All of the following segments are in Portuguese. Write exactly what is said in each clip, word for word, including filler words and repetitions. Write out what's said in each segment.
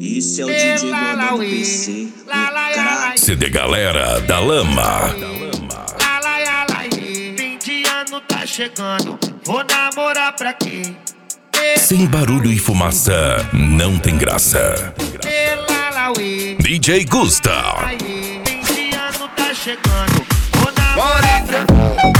Esse é o D J Gordão do P C, o craque. C D Galera da Lama. vinte anos tá chegando, vou namorar pra quê? Sem barulho e fumaça, não tem graça. D J Gusta. vinte anos tá chegando, vou namorar pra quê?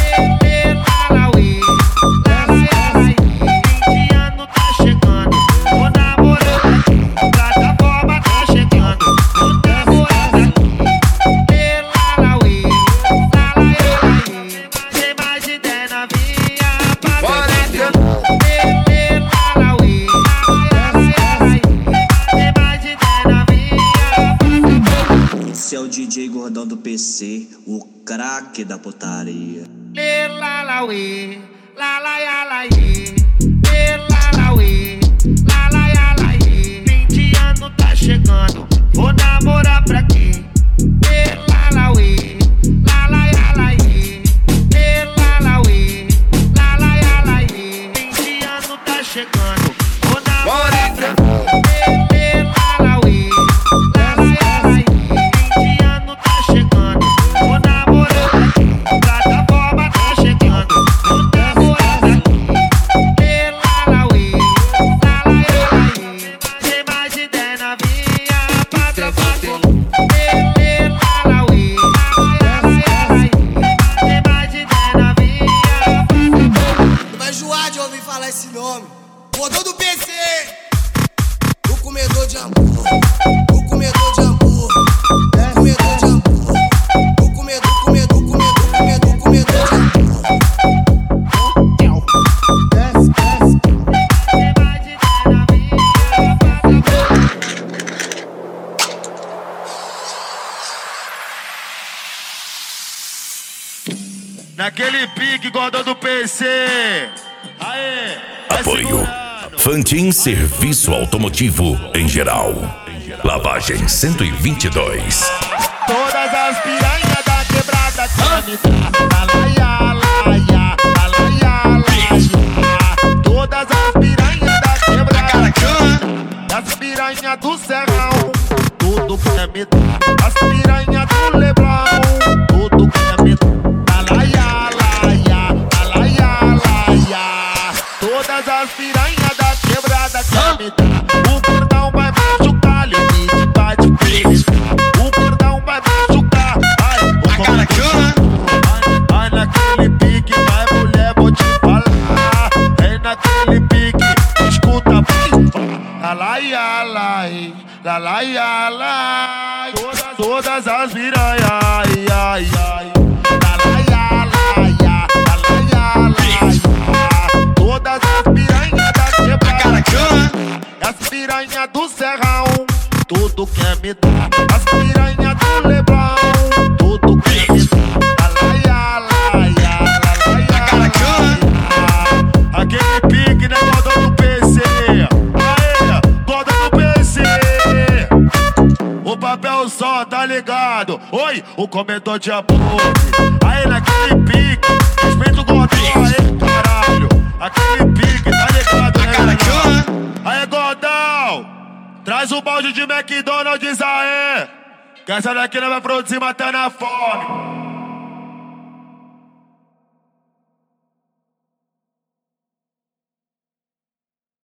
Esse é o D J Gordão do P C, o craque da putaria. vinte anos tá chegando, vou namorar pra quê? vinte anos tá chegando, vou namorar pra quê? Esse nome, Gordão do P C, o comedor de amor, o comedor de amor, o comedor de amor, o comedor, comedor, comedor, comedor, comedor de amor. Naquele pique, Gordão do P C. Aê, Apoio Fantin Serviço Automotivo em geral. Lavagem cento e vinte e dois. Todas as piranhas da quebrada quer me dar. Alaia, alaia, alaia, alaia. Todas as piranhas da quebrada, as piranhas do Serrão, tudo quer me dar. As piranhas do Leblon, tudo quer me dar. Alaia, alaia, alaia, alaia. Todas as piranhas da quebrada quer me dar. O cordão vai machucar, limite bate feliz. O cordão vai machucar, ai, o cara ai, ai, naquele pique, vai mulher, vou te falar. É naquele pique, escuta, alai, alai, alai, alai. Todas, todas as piranhas, ai, ai, ai. Alai, alai, alai, alai. Todas as piranhas da quebrada, as piranhas do Serrão, tudo quer me dar. As piranhas do Leblon, tudo quer me dar. Alaia, alaia, alaia, alaia. Aquele pique, né, Gordão do P C? Aê, Gordão do P C. O papel só, tá ligado? Oi, o comedor de amor. Aí naquele pique, respeita o Gordão, aí, caralho. Aquele pique, tá ligado, né, aí, Gordão, traz o balde de McDonald's aí, que essa daqui não vai produzir matando a fome.